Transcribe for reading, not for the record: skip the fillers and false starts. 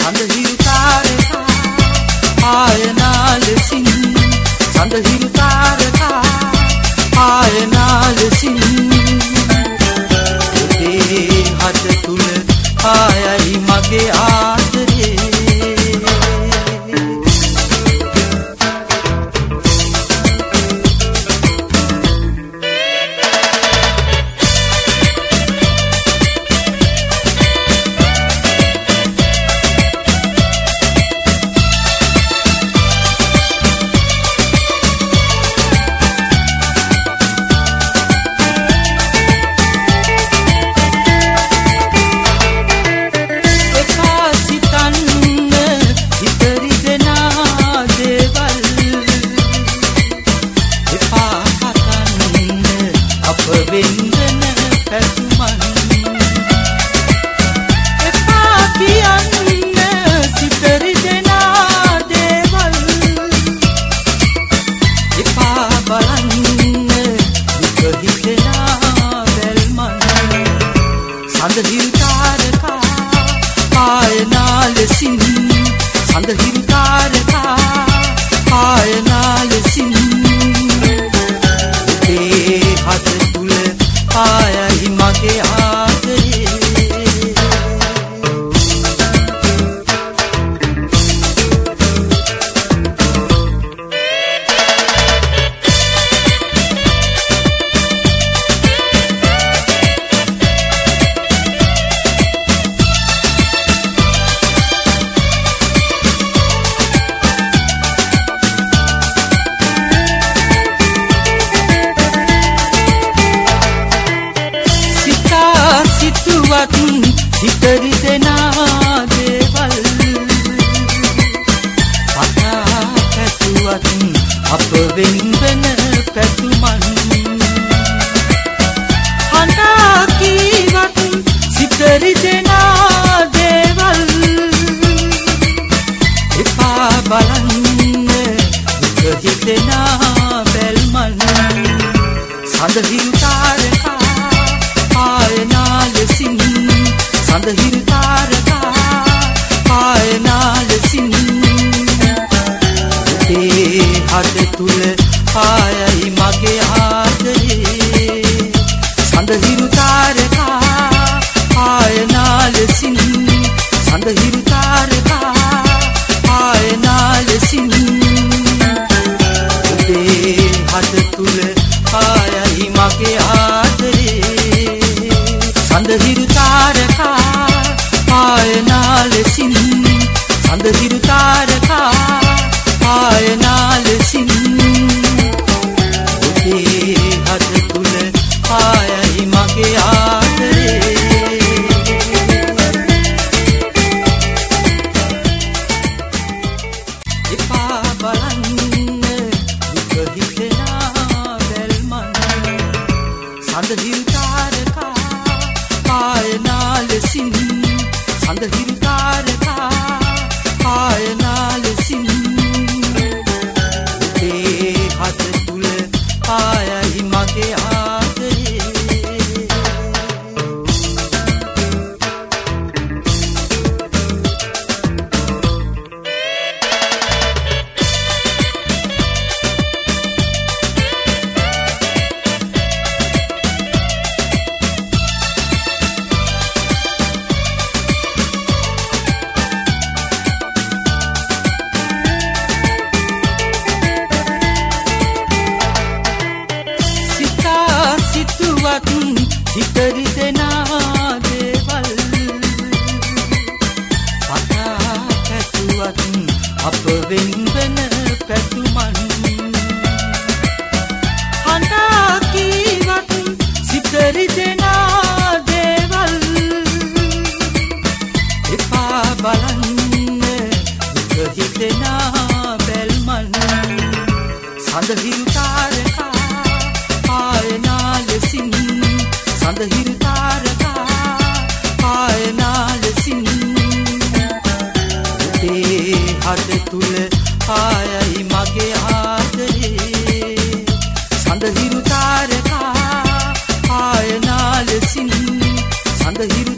සඳහිරු තාරකා ආයනා ලෙසින් සඳහිරු තාරකා ආයනා ලෙසින් ඔබේ හද තුල ආයයි මගේ ආදරේ සඳහිරු තාරකා ආයනා ලෙසින් සඳහිරු තාරකා ආයනා ලෙසින් ඔබේ හද තුල ආයයි මගේ ආදරේ හිතරි දෙනා දේවල් පතා පැතුවත් අප වෙන්වෙන පැතුමන් හඬා කීවත් සිතරි දෙනා දේවල් එපා බලන්න දුක හිතෙනා බැල්මන් සඳහිරු තාරකා ආයනා ලෙසින් සඳහිරු තාරකා ආයනා ලෙසින් ඔබේ හද තුල ආයයි මගේ ආදරේ සඳහිරු තාරකා ආයනා ලෙසින් සඳහිරු තාරකා ආයනා ලෙසින් ඔබේ හද තුල ආයයි මගේ ආදරේ සඳහිරු තාරකා ආයනා ලෙසින් සඳහිරු තාරකා ආයනා ලෙසින් ඔබේ හද තුල ආයයි මගේ ආදරේ එපා බලන්න දුක හිතෙනා බැල්මන් සඳහිරු තාරකා ආයනා ලෙසින් සඳහිරු තාරකා ආයනා ලෙසින් ඔබේ හද තුල ආයයි මගේ ආදරේ හිතරි දෙනා දේවල් පතා පැතුවත් අප වෙන්වෙන පැතුමන් හඬා කීවත් සිතරි දෙනා දේවල් එපා බලන්න දුක හිතෙනා බැල්මන් සඳහිරු තාරකා ආයනා ලෙසින් සඳහිරු තාරකා ආයනා ලෙසින් ඔබේ හද තුල ආයයි මගේ ආදරේ සඳහිරු තාරකා ආයනා ලෙසින් සඳහිරු